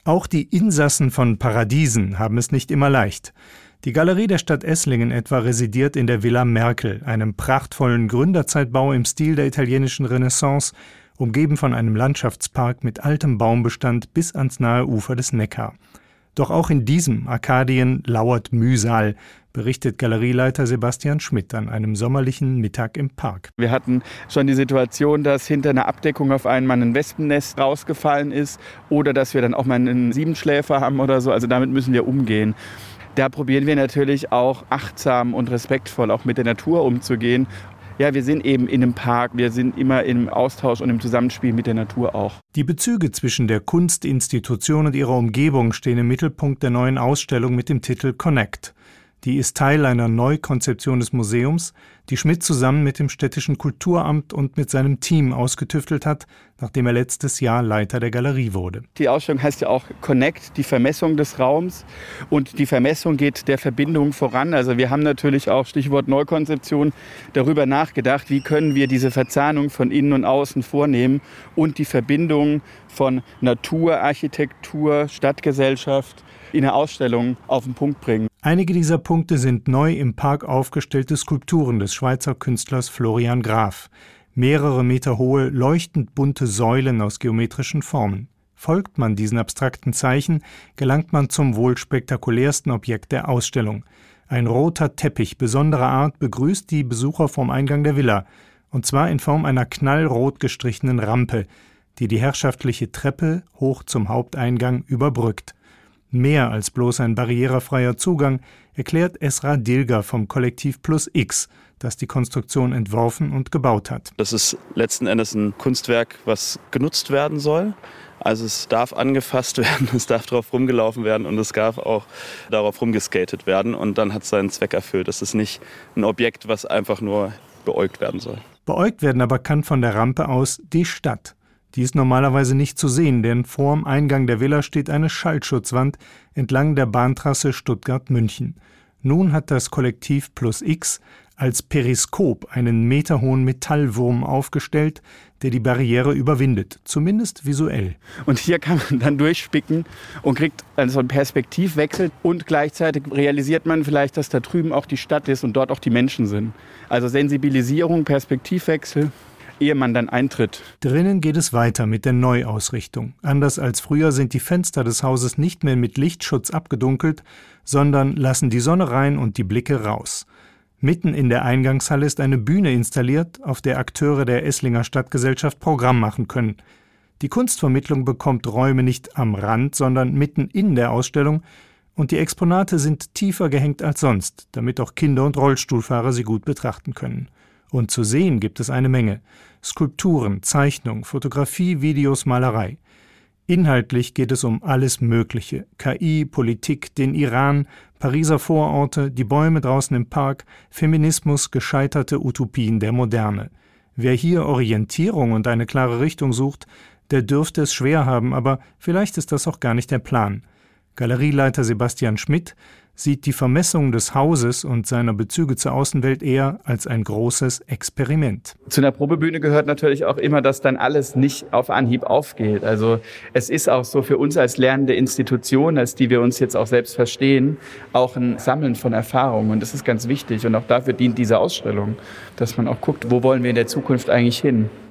Auch die Insassen von Paradiesen haben es nicht immer leicht. Die Galerie der Stadt Esslingen etwa residiert in der Villa Merkel, einem prachtvollen Gründerzeitbau im Stil der italienischen Renaissance, umgeben von einem Landschaftspark mit altem Baumbestand bis ans nahe Ufer des Neckar. Doch auch in diesem Arkadien lauert Mühsal, berichtet Galerieleiter Sebastian Schmidt an einem sommerlichen Mittag im Park. Wir hatten schon die Situation, dass hinter einer Abdeckung auf einmal ein Wespennest rausgefallen ist oder dass wir dann auch mal einen Siebenschläfer haben oder so. Also damit müssen wir umgehen. Da probieren wir natürlich auch achtsam und respektvoll auch mit der Natur umzugehen. Ja, wir sind eben in einem Park, wir sind immer im Austausch und im Zusammenspiel mit der Natur auch. Die Bezüge zwischen der Kunstinstitution und ihrer Umgebung stehen im Mittelpunkt der neuen Ausstellung mit dem Titel Connect. Die ist Teil einer Neukonzeption des Museums, die Schmidt zusammen mit dem städtischen Kulturamt und mit seinem Team ausgetüftelt hat, nachdem er letztes Jahr Leiter der Galerie wurde. Die Ausstellung heißt ja auch Connect, die Vermessung des Raums. Und die Vermessung geht der Verbindung voran. Also wir haben natürlich auch, Stichwort Neukonzeption, darüber nachgedacht, wie können wir diese Verzahnung von innen und außen vornehmen und die Verbindung von Natur, Architektur, Stadtgesellschaft in eine Ausstellung auf den Punkt bringen. Einige dieser Punkte sind neu im Park aufgestellte Skulpturen des Schweizer Künstlers Florian Graf. Mehrere Meter hohe, leuchtend bunte Säulen aus geometrischen Formen. Folgt man diesen abstrakten Zeichen, gelangt man zum wohl spektakulärsten Objekt der Ausstellung. Ein roter Teppich besonderer Art begrüßt die Besucher vorm Eingang der Villa, und zwar in Form einer knallrot gestrichenen Rampe, die die herrschaftliche Treppe hoch zum Haupteingang überbrückt. Mehr als bloß ein barrierefreier Zugang, erklärt Esra Dilger vom Kollektiv Plus X, das die Konstruktion entworfen und gebaut hat. Das ist letzten Endes ein Kunstwerk, was genutzt werden soll. Also es darf angefasst werden, es darf drauf rumgelaufen werden und es darf auch darauf rumgeskatet werden. Und dann hat es seinen Zweck erfüllt. Das ist nicht ein Objekt, was einfach nur beäugt werden soll. Beäugt werden aber kann von der Rampe aus die Stadt. Die ist normalerweise nicht zu sehen, denn vorm Eingang der Villa steht eine Schallschutzwand entlang der Bahntrasse Stuttgart-München. Nun hat das Kollektiv Plus X als Periskop einen meterhohen Metallwurm aufgestellt, der die Barriere überwindet, zumindest visuell. Und hier kann man dann durchspicken und kriegt also einen Perspektivwechsel und gleichzeitig realisiert man vielleicht, dass da drüben auch die Stadt ist und dort auch die Menschen sind. Also Sensibilisierung, Perspektivwechsel, ehe man dann eintritt. Drinnen geht es weiter mit der Neuausrichtung. Anders als früher sind die Fenster des Hauses nicht mehr mit Lichtschutz abgedunkelt, sondern lassen die Sonne rein und die Blicke raus. Mitten in der Eingangshalle ist eine Bühne installiert, auf der Akteure der Esslinger Stadtgesellschaft Programm machen können. Die Kunstvermittlung bekommt Räume nicht am Rand, sondern mitten in der Ausstellung, und die Exponate sind tiefer gehängt als sonst, damit auch Kinder und Rollstuhlfahrer sie gut betrachten können. Und zu sehen gibt es eine Menge. Skulpturen, Zeichnung, Fotografie, Videos, Malerei. Inhaltlich geht es um alles Mögliche. KI, Politik, den Iran, Pariser Vororte, die Bäume draußen im Park, Feminismus, gescheiterte Utopien der Moderne. Wer hier Orientierung und eine klare Richtung sucht, der dürfte es schwer haben, aber vielleicht ist das auch gar nicht der Plan. Galerieleiter Sebastian Schmidt sieht die Vermessung des Hauses und seiner Bezüge zur Außenwelt eher als ein großes Experiment. Zu einer Probebühne gehört natürlich auch immer, dass dann alles nicht auf Anhieb aufgeht. Also es ist auch so für uns als lernende Institution, als die wir uns jetzt auch selbst verstehen, auch ein Sammeln von Erfahrungen. Und das ist ganz wichtig. Und auch dafür dient diese Ausstellung, dass man auch guckt, wo wollen wir in der Zukunft eigentlich hin.